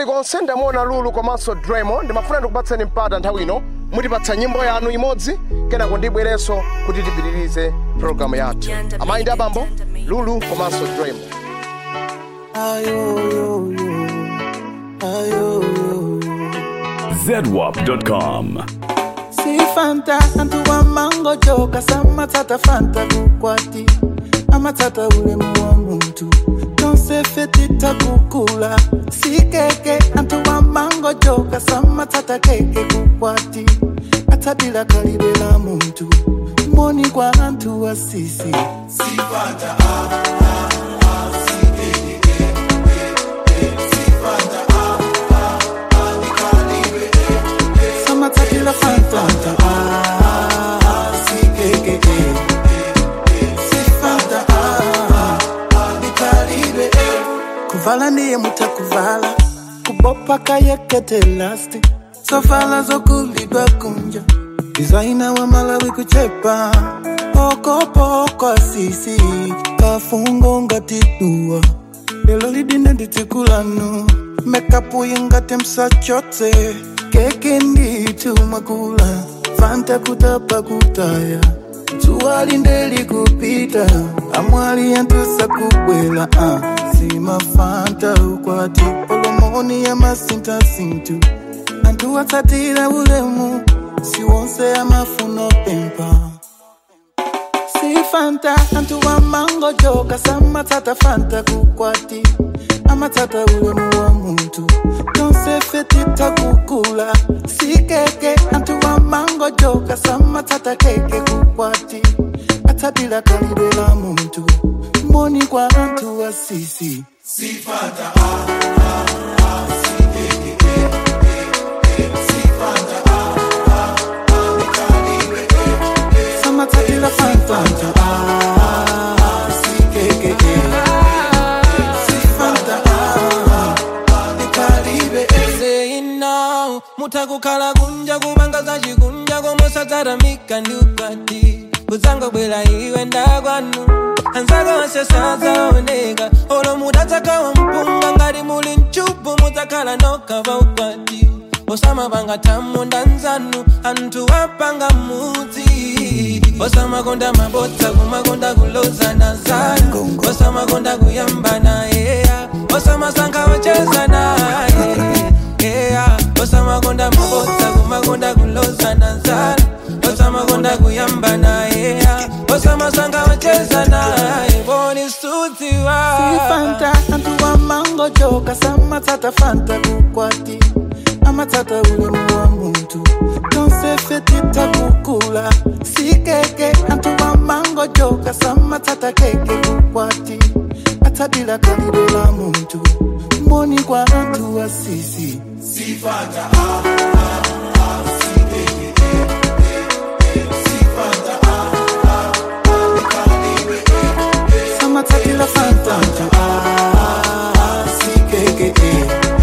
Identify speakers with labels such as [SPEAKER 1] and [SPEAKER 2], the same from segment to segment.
[SPEAKER 1] Konsenda mona Lulu komanso Dremo ndimafuna ndikupatseni mpata nthawi ino mutipatsa nyimbo yanu imodzi kenako ndibwereso kuti tipitirize programu yathu. Amayi ndi abambo Lulu komanso Dremo.
[SPEAKER 2] zedwap.com.
[SPEAKER 3] Si Fanta antu wa mango joka sama tata Fanta kukwati ama tata ulemu wa muntu nonse fetita kukula. Si keke antu wa mango joka sama tata keke kukwati atabila kalibela muntu moni kwa antu wa sisi. Si Fanta si keke si Fanta Matakila Fanta si keke si Fanta nikalibe kuvala ndiye mutakuvala kubopa kayekete lasti sofala zokulidwa kunja designer wa Malawi kuchepa poko asisi kafungo ngatidua lelo lidine nditikulanu makeup yingate msachote keke nditu makula Fanta kutapa kutaya tuwali ndeli kupita amwali yantusa kubwela sima Fanta ukwati polomoni ya masinta sintu antu watatira ulemu si wonse ya mafuno pempa. Si Fanta antu wa mango joka sama tata Fanta kukwati ama tata ulemu wa muntu nonse fetita kukula. Si keke antu wa mango joka sama tata keke kukwati atabila kalibela muntu moni kwa antu wa sisi. Si Fanta si keke si Fanta sama tabila Fanta si keke mutakukala kunja kubangaza chikunja komosatara mikandi ukwati kuzanga bwela iwe ndagwanu anzaga wasesaza onega olo mutataka wa mpunga ngari muli nchupu mutakala nokava ukwati osama banga tamu ndanzanu antu wapanga muzi osama konda mabota kumakonda kuloza na zanu osama konda kuyamba na ea osama sanka wacheza na osama konda mabota kumakonda kuloza na zanu osama konda kuyamba na ea osama sanka wacheza na boni suti wa. Si Fanta antu wa mango joka sama tata Fanta kukwati ama tata ulemu wa muntu nonse fetita kukula. Si keke antu wa mango joka sama tata keke kukwati atabila kalibela muntu moni kwa antu wa sisi. Si Fanta si keke si Fanta nikalibe sama tabila Fanta si keke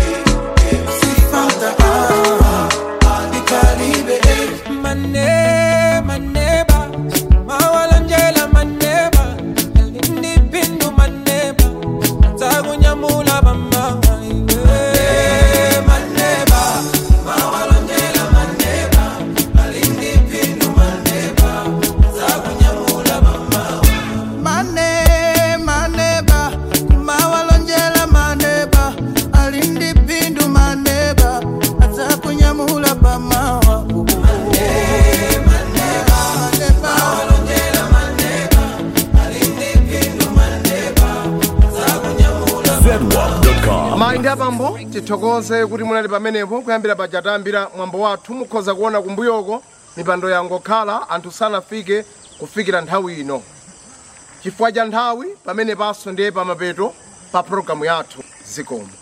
[SPEAKER 3] maneba mawalanjela maneba alindi pindu maneba tagunyamula bamba maneba mawalanjela maneba alindi pindu maneba tagunyamula bamba maneba mawalanjela maneba alindi pindu maneba tagunyamula bamba.
[SPEAKER 1] Amayi ndi abambo tithokoze kuti munali pamenepo kuyambira pajatambira mwambo wathu mukhoza kuona kumbuyoko mipando yangokhala anthu sanafike kufikira nthawi ino chifukwa cha nthawi pamene paso ndiye pamapeto pa programu yathu zikomo.